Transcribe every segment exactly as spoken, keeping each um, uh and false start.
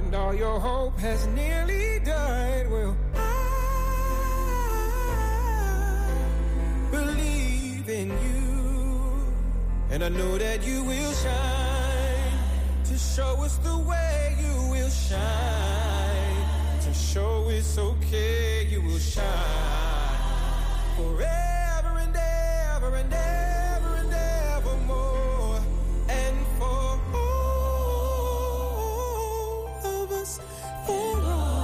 and all your hope has nearly died. Well, I believe in you, and I know that you will shine to show us the way. You will shine to show it's okay. You will shine forever and ever and ever and evermore, and for all of us, for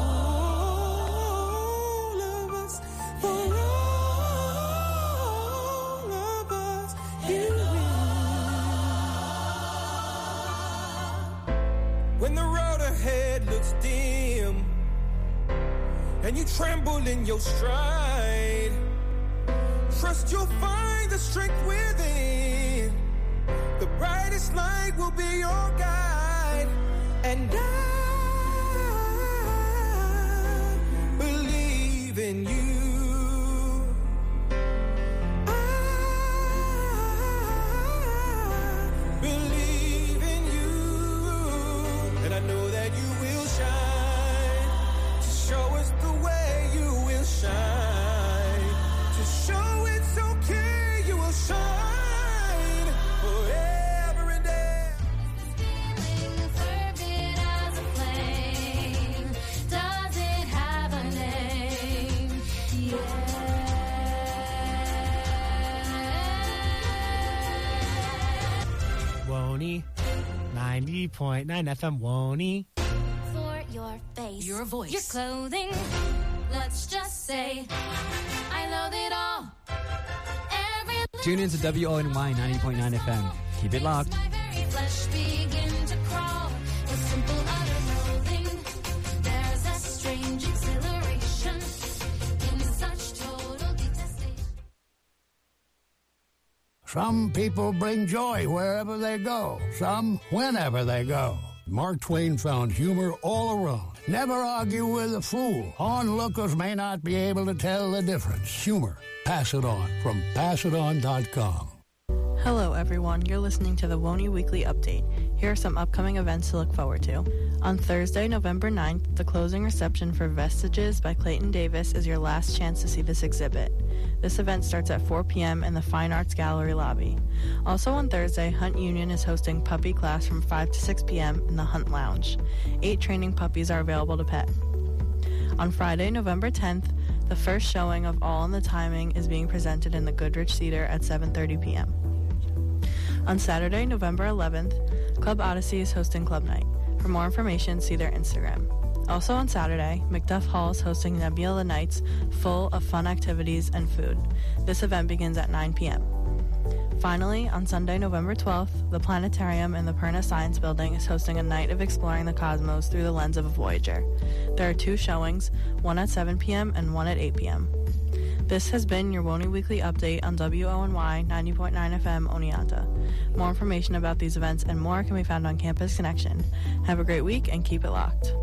all of us, for all of us, you will. When the road ahead looks dim and you tremble in your stride, trust you'll find the strength within. The brightest light will be your guide, and I believe in you. I believe in you, and I know that you will shine to show us the way. You will shine to show it's okay. You will shine forever and ever. Fervid as a flame. Does it have a name? Yeah. Woney, ninety point nine F M, Woney. For your face, Your voice. your clothing. Let's just say I love it all. Every Tune in to W O N Y ninety point nine F M. Keep it locked. my very flesh begin to crawl. With simple utter loathing, there's a strange exhilaration in such total detestation. Some people bring joy wherever they go, some whenever they go. Mark Twain found humor all around. Never argue with a fool. Onlookers may not be able to tell the difference. Humor. Pass it on from pass it on dot com. Hello, everyone. You're listening to the Woney Weekly Update. Here are some upcoming events to look forward to. On Thursday, November ninth, the closing reception for Vestiges by Clayton Davis is your last chance to see this exhibit. This event starts at four p.m. in the Fine Arts Gallery lobby. Also on Thursday, Hunt Union is hosting puppy class from five to six p.m. in the Hunt Lounge. Eight training puppies are available to pet. On Friday, November tenth, the first showing of All in the Timing is being presented in the Goodrich Theater at seven thirty p.m. On Saturday, November eleventh, Club Odyssey is hosting Club Night. For more information, see their Instagram. Also on Saturday, Macduff Hall is hosting Nebula Nights, full of fun activities and food. This event begins at nine p.m. Finally, on Sunday, November twelfth, the Planetarium in the Perna Science Building is hosting a night of exploring the cosmos through the lens of a Voyager. There are two showings, one at seven p.m. and one at eight p.m. This has been your Woney Weekly Update on W O N Y ninety point nine F M Oneonta. More information about these events and more can be found on Campus Connection. Have a great week and keep it locked.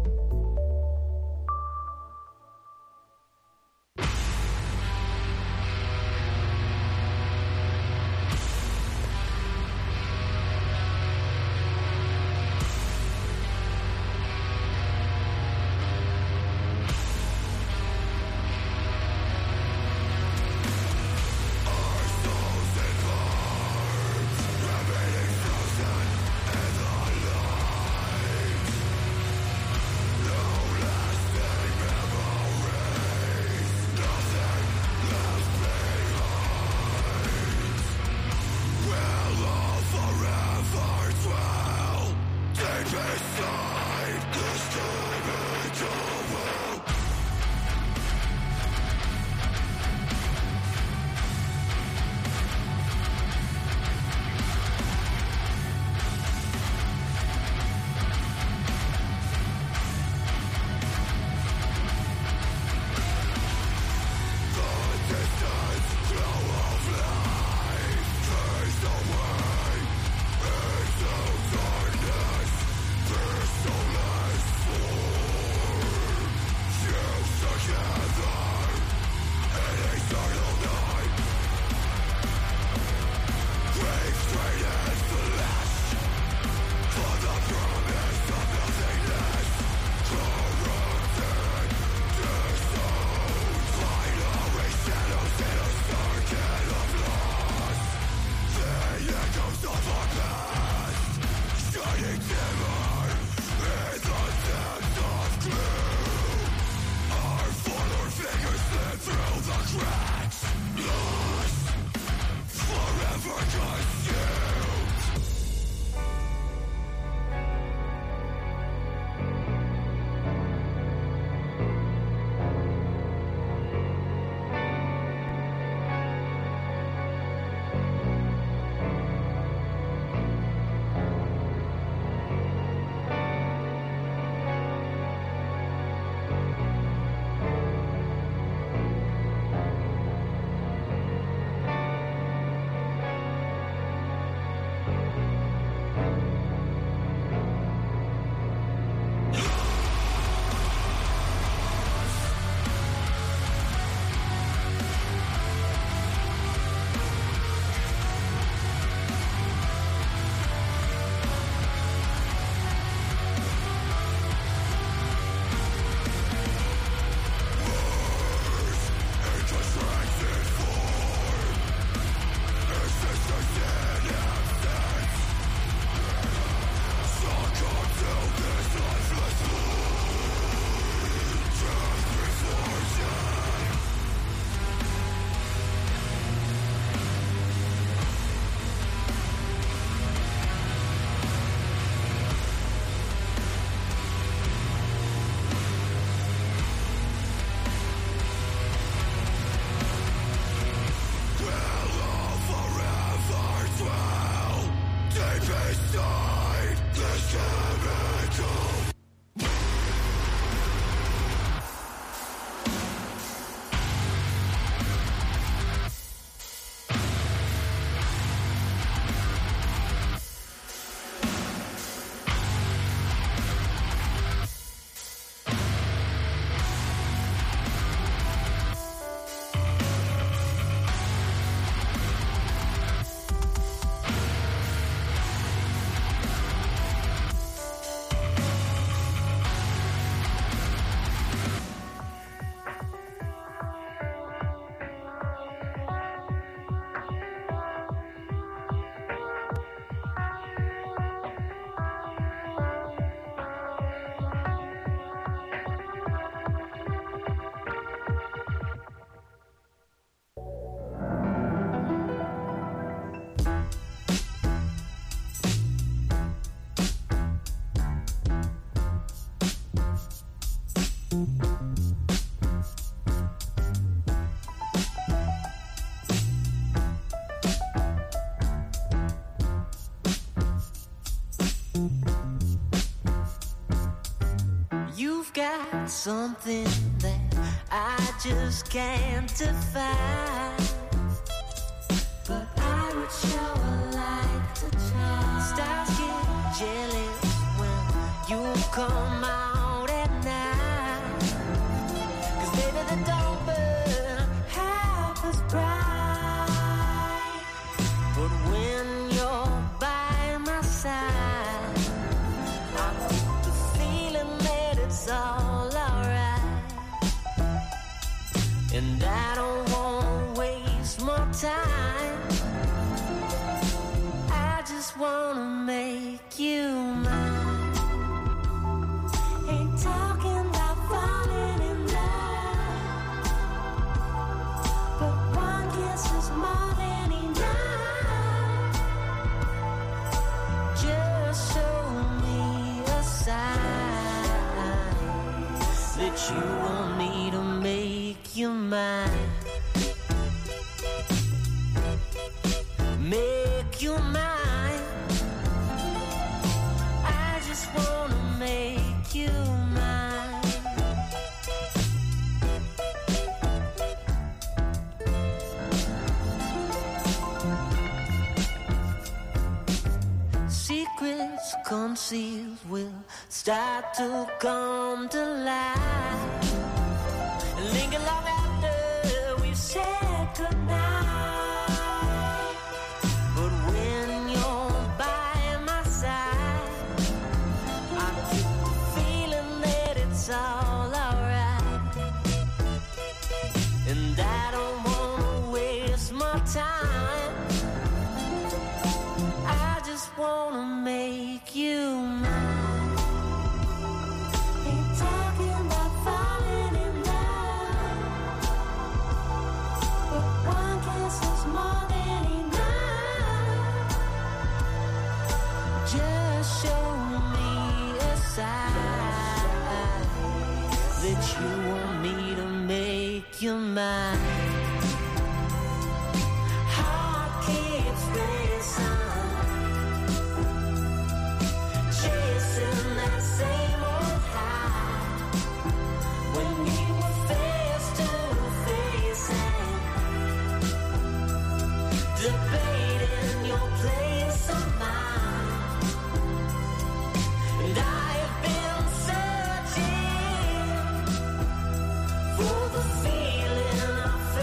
You've got something that I just can't define, but I would sure like to try. Stars get jealous when you come out at night, 'cause baby the don't burn half as bright. But when you're by my side, I get the feeling that it's all alright, and I don't wanna waste more time. I just wanna make you mine. Ain't talking about falling in love, but one kiss is more than enough. Just show me a sign that you want me to make you mine. Make you mine. I just wanna make you mine. Secrets concealed will start to come to light, linger long after we've said goodnight. But when you're by my side, I get the feeling that it's all alright, and I don't wanna waste more time. I just wanna make you mine. Ain't talking about falling in love, but one kiss is more than enough. Just show me a sign that you want me to make you mine. Heart keeps racing, chasing that same old high. When you were face to face and debating your place of mine, and I have been searching for the feeling I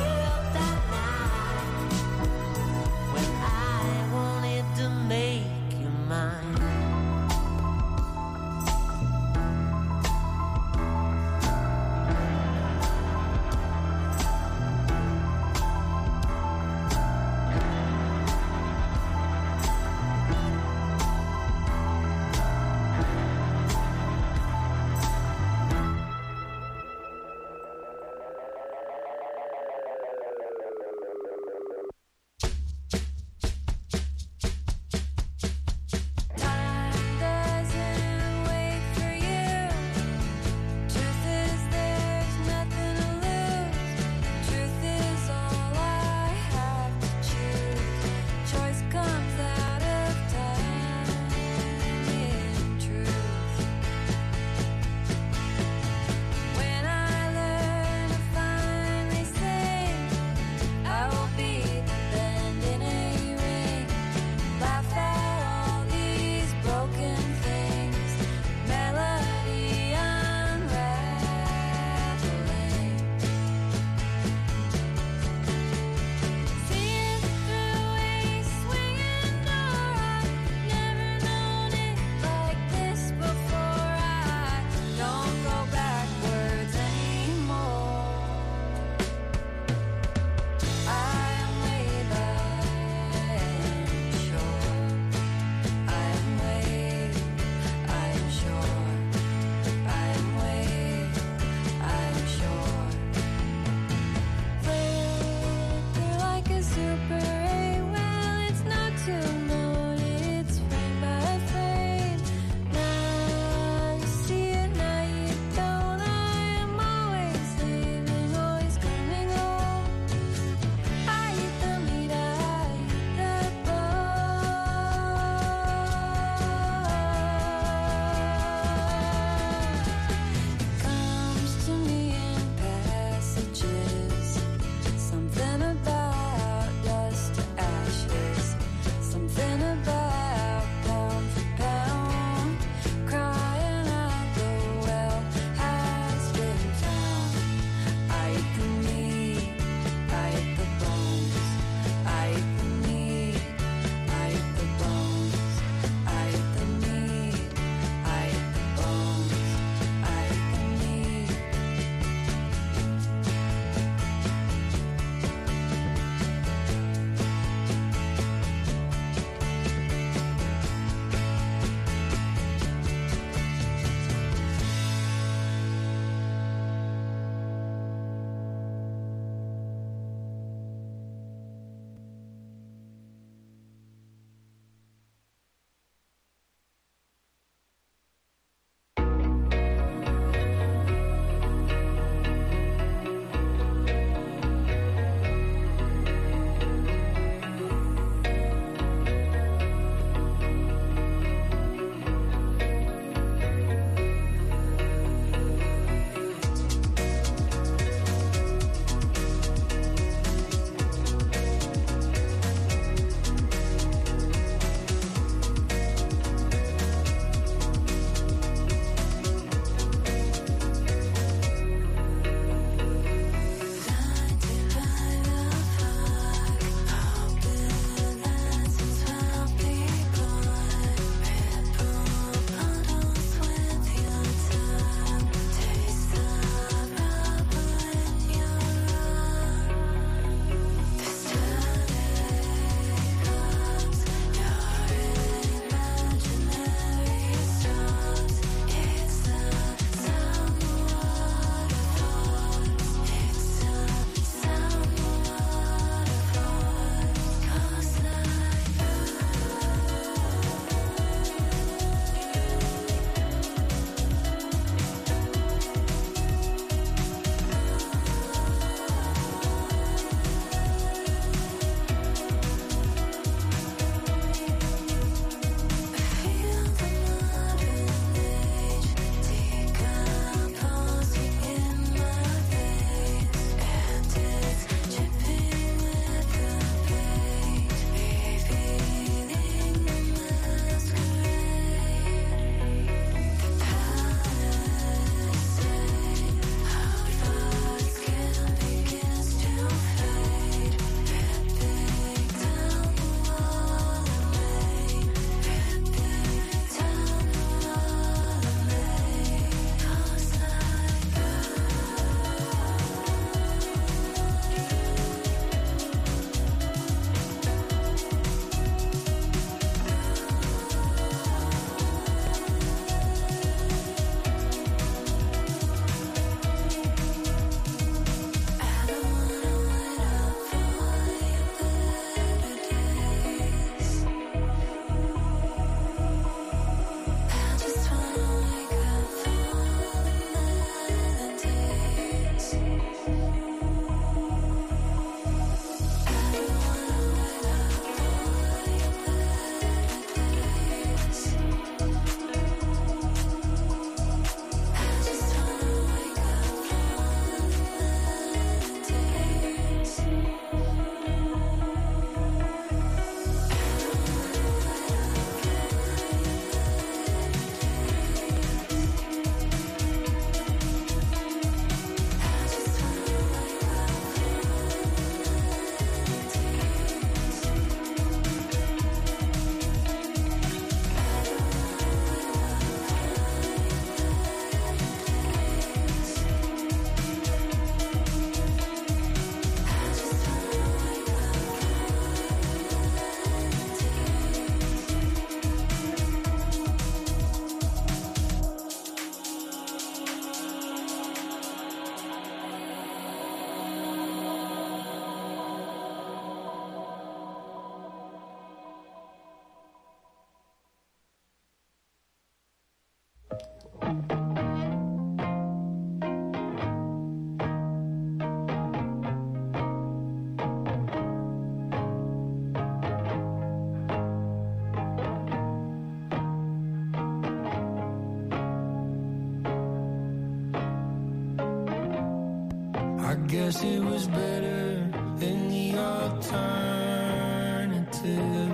I guess it was better than the alternative.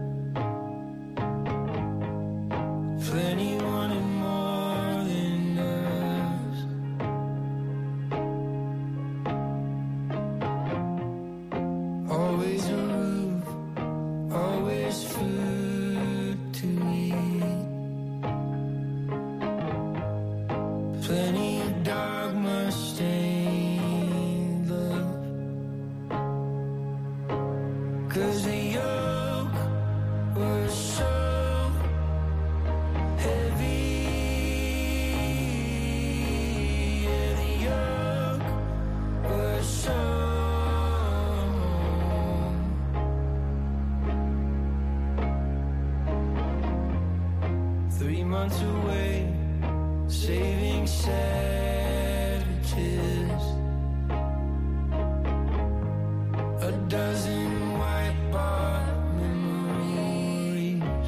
Plenty wanted more than us. Always a roof, always food to eat. Plenty of dogma stained love. 'Cause the yoke was so heavy. Yeah, the yoke was so. Three months away, saving savages. A dozen white bar memories.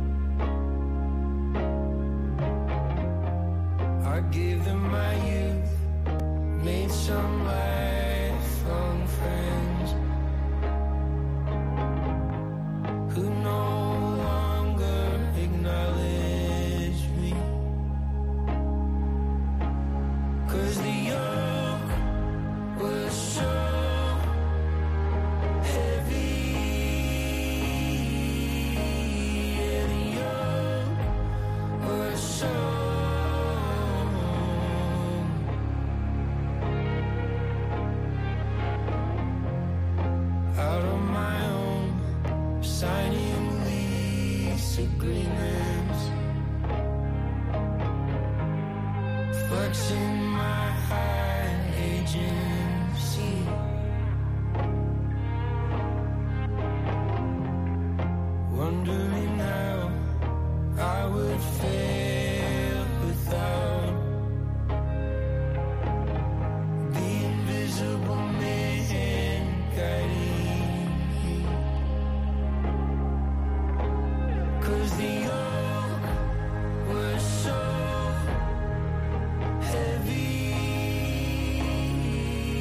I gave them my youth, made some lifelong friends who no longer acknowledge me. 'Cause the yoke was so heavy. Yeah, the yoke was so. Out on my own, signing lease agreements, flexing my high agency. Wondering how I would fail without the invisible man guiding me. 'Cause the yoke was so heavy.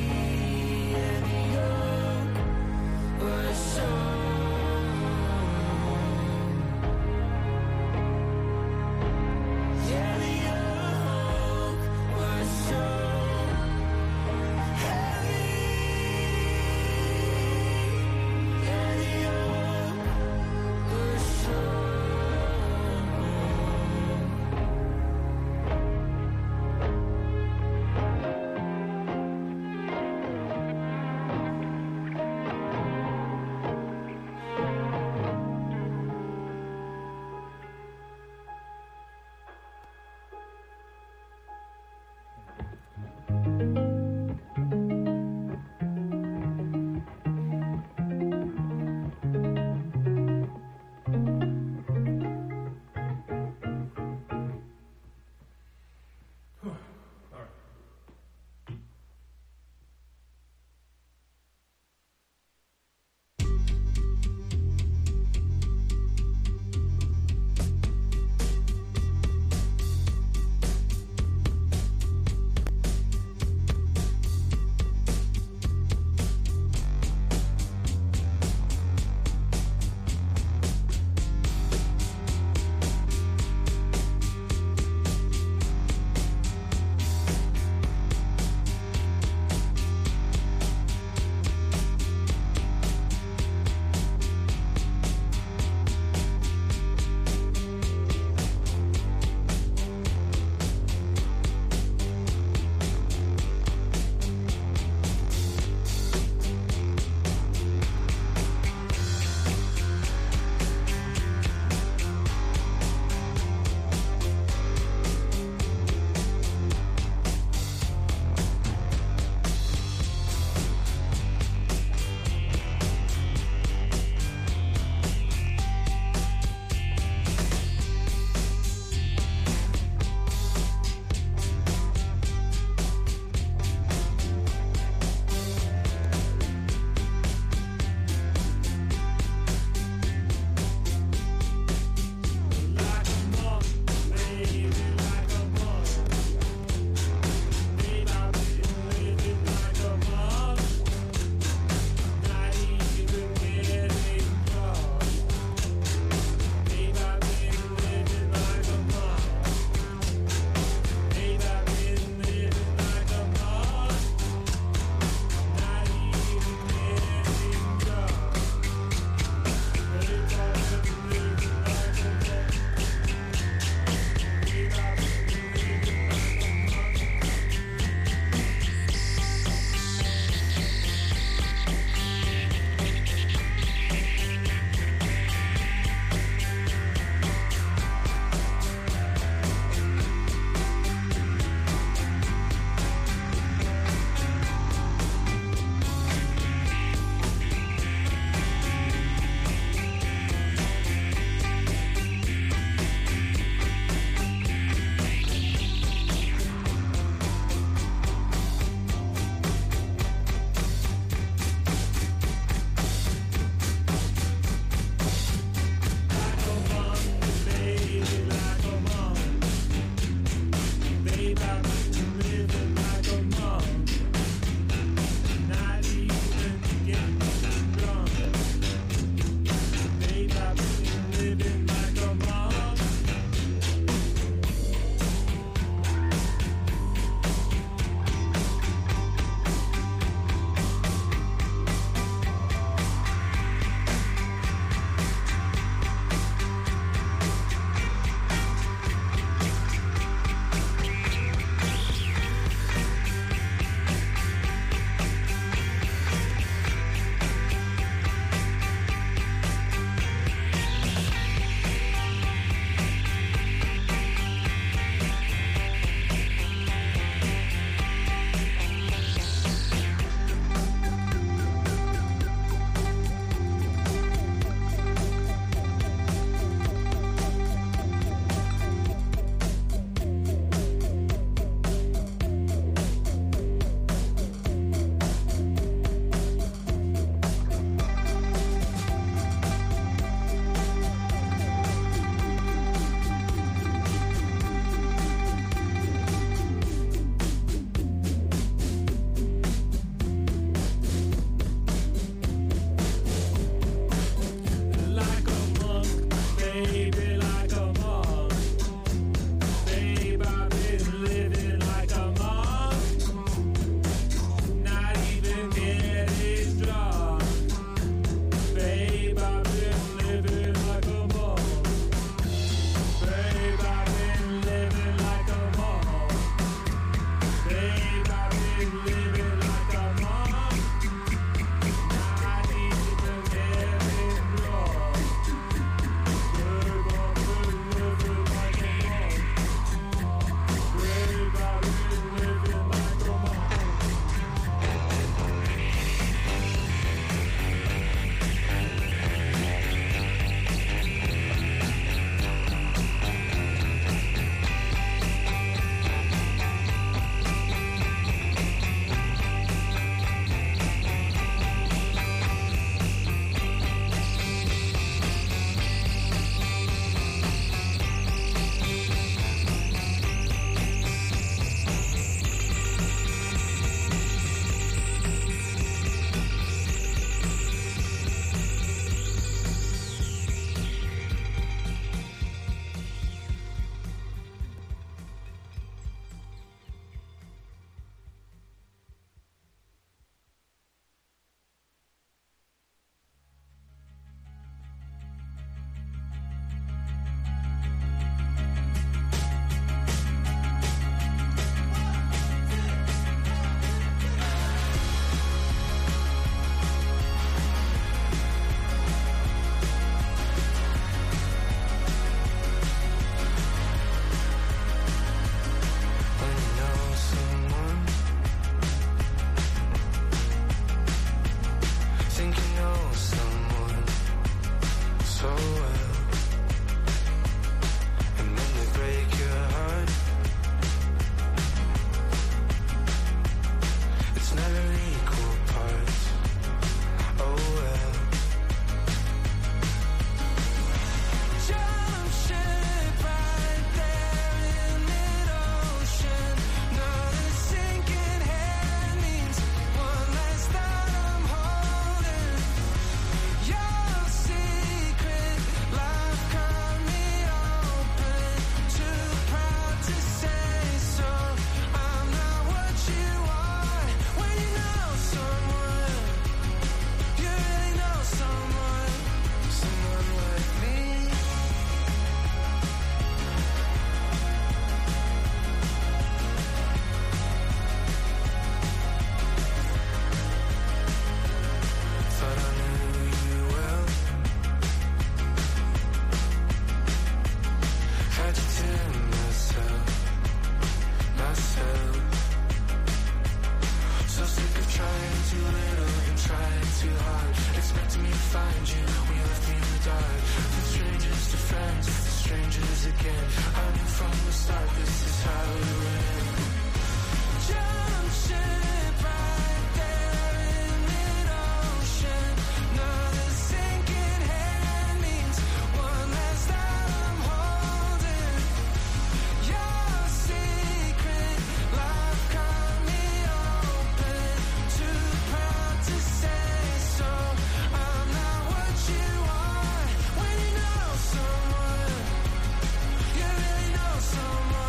to find you, we left me in the dark. From strangers to friends, to strangers again. I knew from the start this is how it would end. Jump ship right there in mid-ocean. Another sinking hand means one less that I'm holding. Your secret life cut me open. Too proud to say so. I'm not what you want. When you know someone, you really know someone.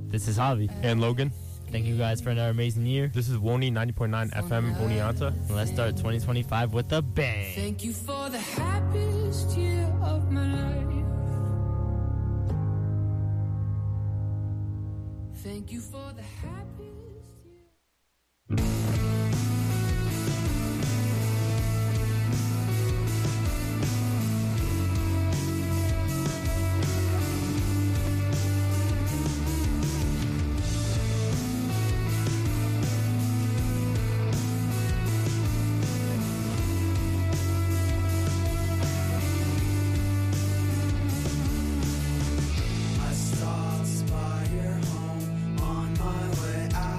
This is Javi. And Logan. Thank you guys for another amazing year. This is Woni ninety point nine F M Oneonta. And let's start twenty twenty-five with a bang. Thank you for the happiest year of my life. Thank you for the happiest year. I stopped by your home on my way out.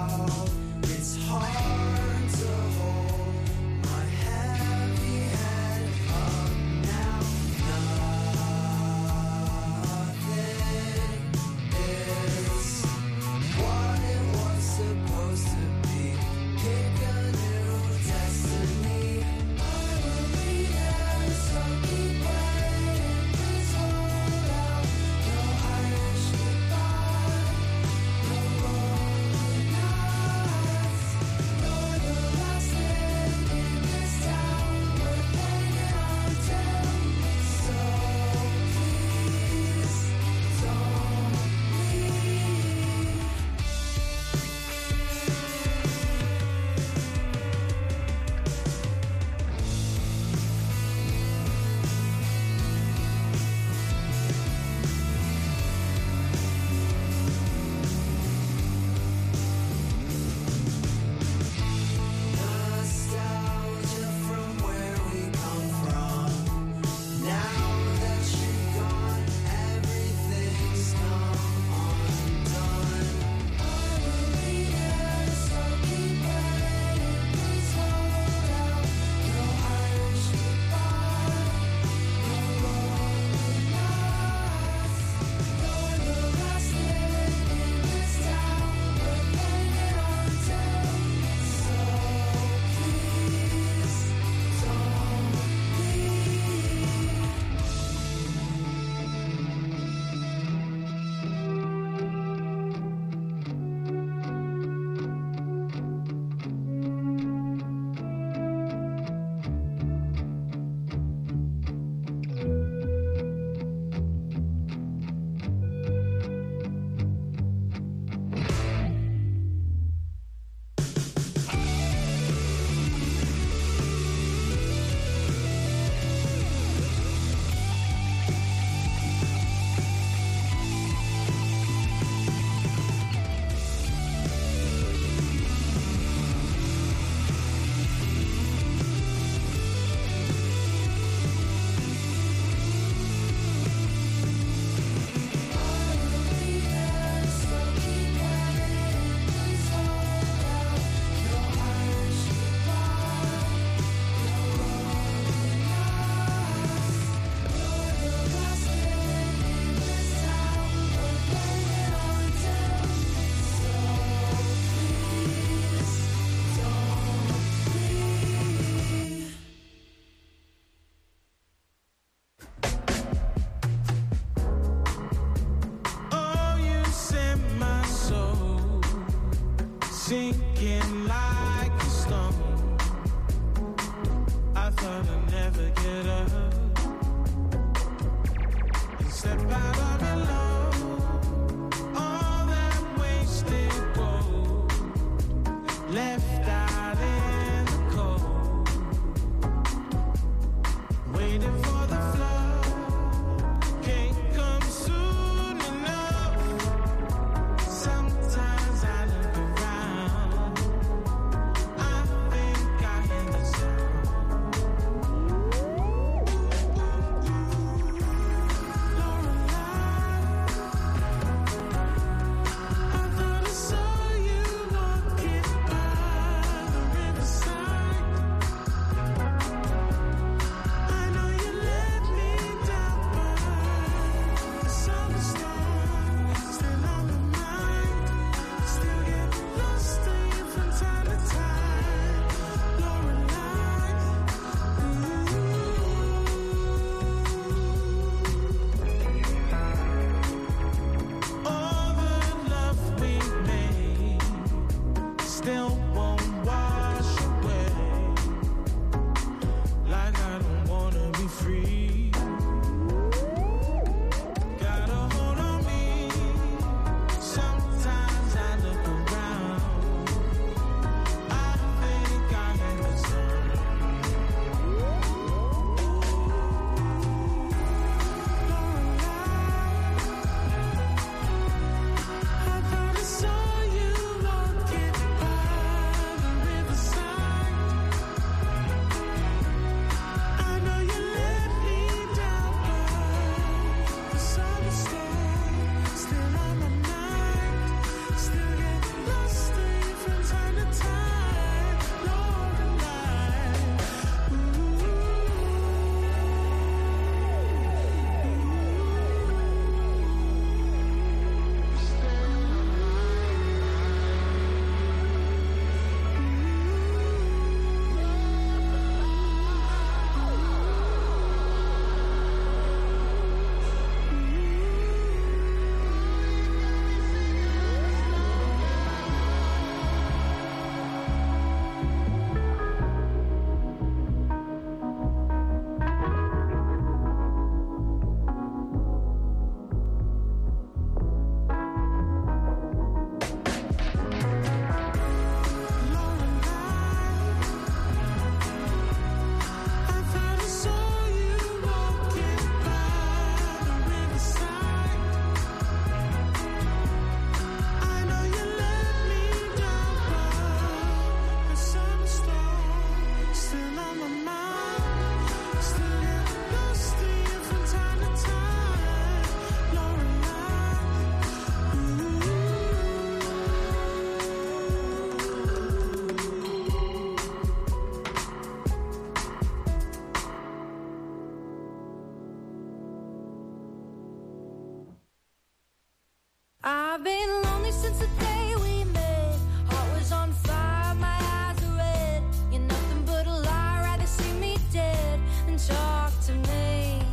I've been lonely since the day we met. Heart was on fire, my eyes are red. You're nothing but a lie, rather see me dead than talk to me.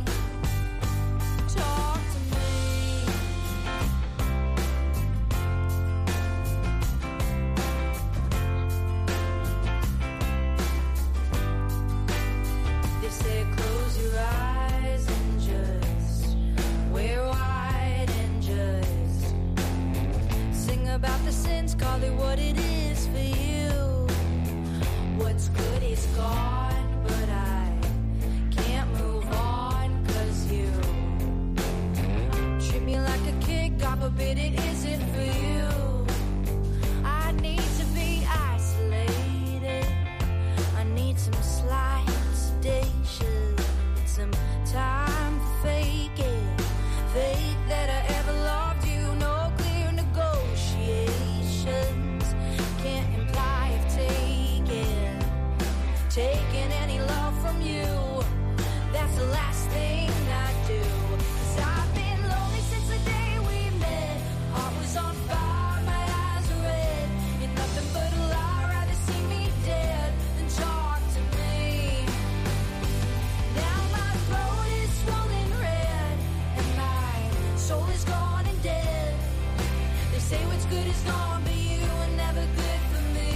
Talk to me. They say close your eyes and just wear white and just sing about the sins, call it what it is for you. What's good is gone, but I can't move on, cause you treat me like a kid, God forbid it isn't for you. I need to be isolated, I need some slight sedation, some time for fake it, fake that I ever loved you, no clear negotiations, can't imply I've taken, taken any love from you, that's the last thing I do, 'cause I've been lonely since the day we met, heart was on fire, my eyes are red, you're nothing but a lie, rather see me dead than talk to me. Now my throat is swollen red, and my soul is gone and dead. They say what's good is gone, but you were never good for me.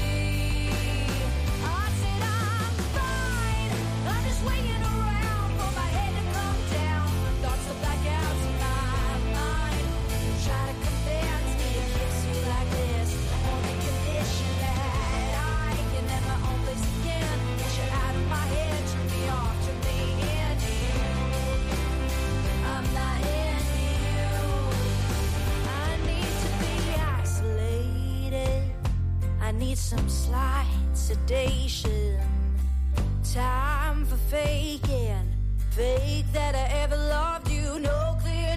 I said I'm fine, I'm just waiting around for my head to come down. Thoughts to black out in my mind. Try to convince me to kiss you like this, on the condition that I can have my own place again. Get you out of my head, turn me off, turn me into you. I'm not into you. I need to be isolated, I need some slight sedation, time for faking, fake that I ever loved you, no clear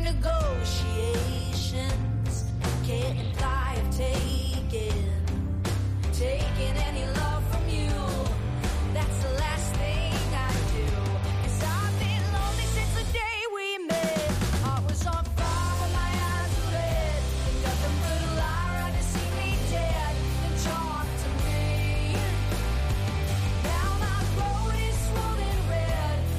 negotiations, can't imply I've taken, taken any love from you, that's the last thing I do, 'cause I've been lonely since the day we met, heart was on fire, my eyes were red, nothing but a lie, rather see me dead than talk to me. Now my throat is swollen red,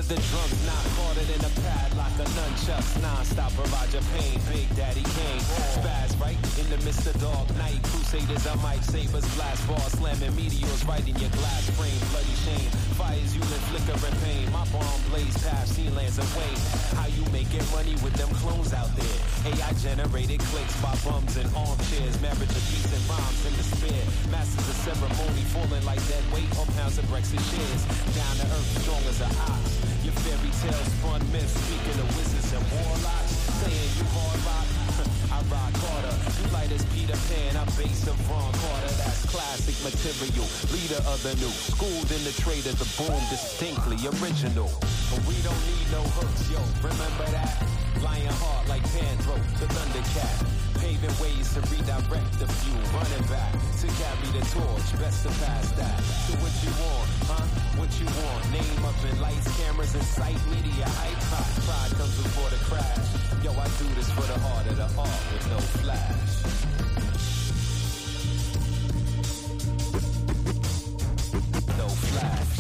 The drums knock harder than a padlock, a nunchucks non-stop provide your pain. Big Daddy Kane, spaz right in the midst of dark night. Crusaders are mic sabers, blast bars, slamming meteors right in your glass frame. Bloody shame, fires you live flicker and pain. My bomb blaze past sea lands away. How you making money with them clones out there? A I generated clicks by bums and armchairs. Marriage of peace and rhymes in despair. Masters of ceremony falling like dead weight on pounds of Brexit shares. Down to earth, strong as an ox. Your fairy tales spun myths, speaking of wizards and warlocks. Saying you hard rock, I rock harder. You light as Peter Pan, I'm bass of Ron Carter. That's classic material, leader of the new. Schooled in the trade of the boom, distinctly original. But we don't need no hooks, yo, remember that? Lion heart like Pandro, the Thundercat. Paving ways to redirect the few, running back to carry the torch, best to pass that. So what you want, huh? What you want? Name up in lights, cameras, and sight, media, hype, hot. Pride comes before the crash. Yo, I do this for the heart of the art with no flash. No flash.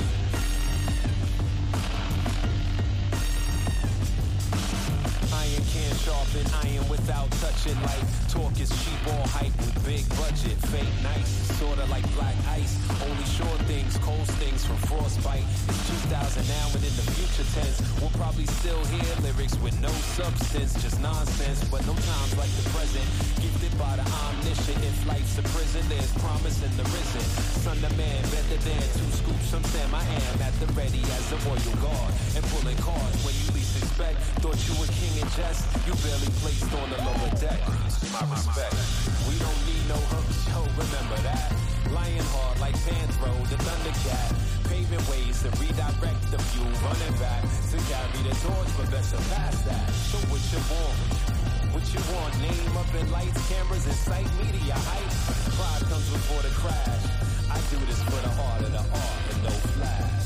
Iron can't sharpen iron without touching. Like talk is cheap or hype with big budget. Fake nice, sorta like black ice. Only sure things, cold stings from frostbite. It's two thousand now and in the future tense. We'll probably still hear lyrics with no substance, just nonsense. But no times like the present. Gifted by the omniscient. If life's a prison, there's promise in the risen. Son of man, better than two scoops from Sam. I am at the ready as a royal guard. And pulling cards when you least expect. Thought you were king in jest. You barely placed on the lower deck. My respect. We don't need no hooks, yo, remember that. Lion hard like Panthro, the Thundercat. Paving ways to redirect the few. Running back to carry the torch, but best to pass that. So what you want? What you want? Name up in lights, cameras, and sight, media hype. Pride comes before the crash. I do this for the heart of the art and no flash.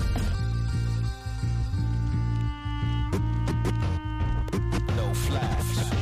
No flash.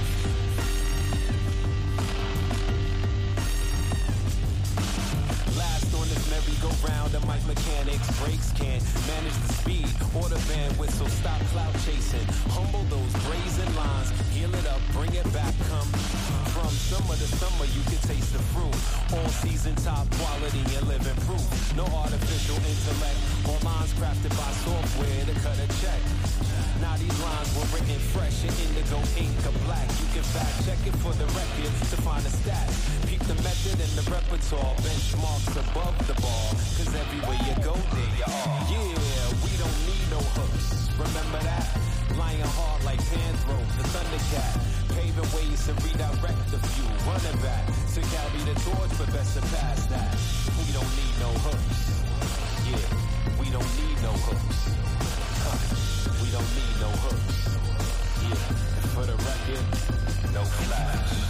Last on this merry-go-round of mic mechanics, brakes can't manage the speed or the bandwidth, so stop cloud chasing. Humble those brazen lines, heal it up, bring it back. Come from summer to summer, you can taste the fruit. All season, top quality, and living proof. No artificial intellect or lines crafted by software to cut a check. Now these lines were written fresh in indigo ink or black. You can fact check it for the record to find the stats. Peep the method and the repertoire. Benchmarks above the bar. Cause everywhere you go, there you are. Yeah, we don't need no hooks. Remember that? Lion hard like Panthro, the Thundercat. Paving ways to redirect the few. Running back to carry the torch, but best to pass that. We don't need no hooks. Yeah, we don't need no hooks. Huh. We don't need no hooks. Yeah, and for the record, no flash.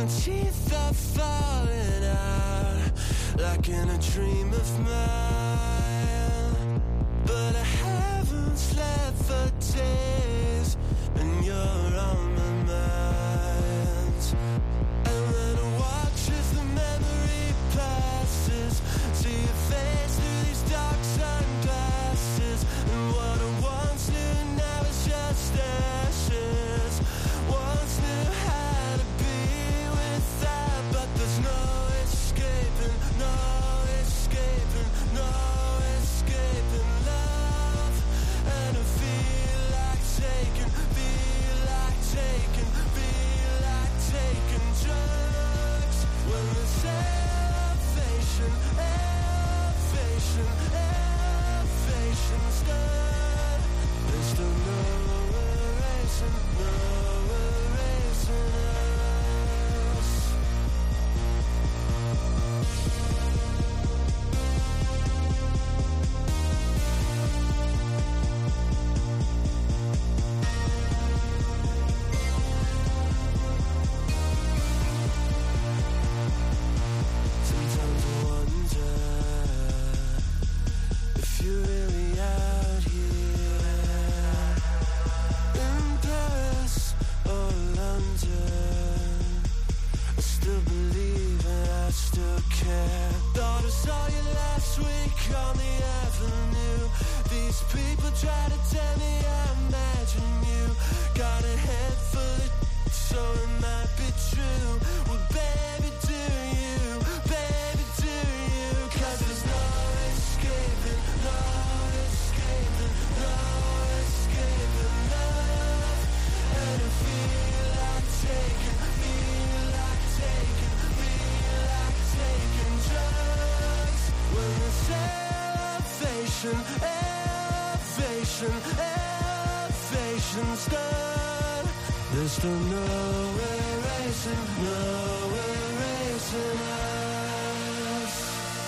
my teeth are falling out, like in a dream of mine. But I haven't slept for days, and you're on my mind. And then I watch as the memory passes, see your face through these dark sunglasses. And what I once knew now is just ashes. Once knew how to be without, but there's no escaping, no escaping, no escaping love. And I feel like taking, feel like taking, feel like taking drugs. When there's elevation, elevation, elevation's done, there's still no erasing, no erasing us. Sometimes I wonder if you're really out here in Paris or London. I still believe and I still care. Thought I saw you last week on the avenue. These people try to tell me I imagine you. Got a head full of so it might be true. Well, baby, do you? Baby, do you? Cause there's no escaping, no escaping, no escaping love. And I feel like taking, feel like taking, feel like taking drugs. When there's elevation, elevation, elevation's done, there's still no erasing, no erasing us.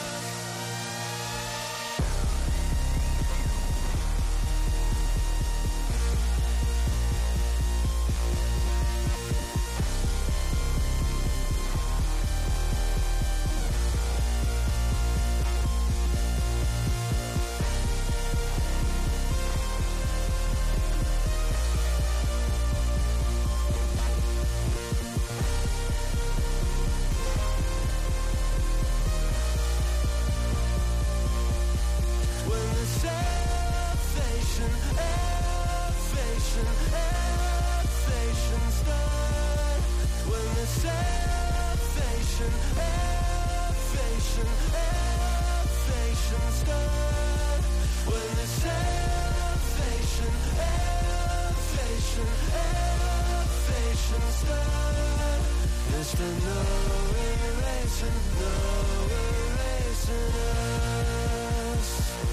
When there's elevation, elevation, elevation's done. When there's elevation, elevation, elevation's done. When there's elevation, elevation, elevation's done, there's still no erasing, no erasing us.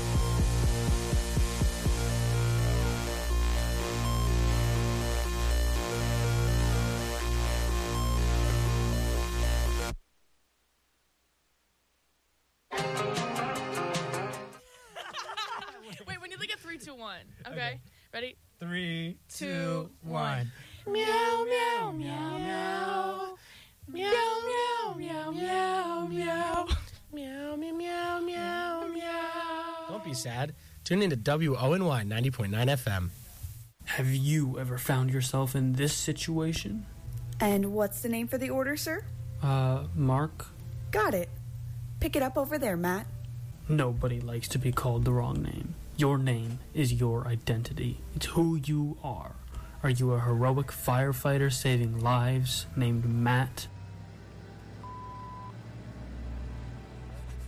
Wait, we need like a three, two, one. Okay, ready? Three, Two, one. Meow, meow, meow, meow. Meow, meow, meow, meow, meow. Meow, meow, meow, meow, meow. Don't be sad. Tune in to W O N Y ninety point nine F M. Have you ever found yourself in this situation? And what's the name for the order, sir? Uh, Mark? Got it. Pick it up over there, Matt. Nobody likes to be called the wrong name. Your name is your identity. It's who you are. Are you a heroic firefighter saving lives named Matt?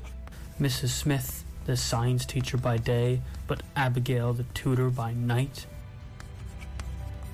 Missus Smith, the science teacher by day, but Abigail, the tutor by night?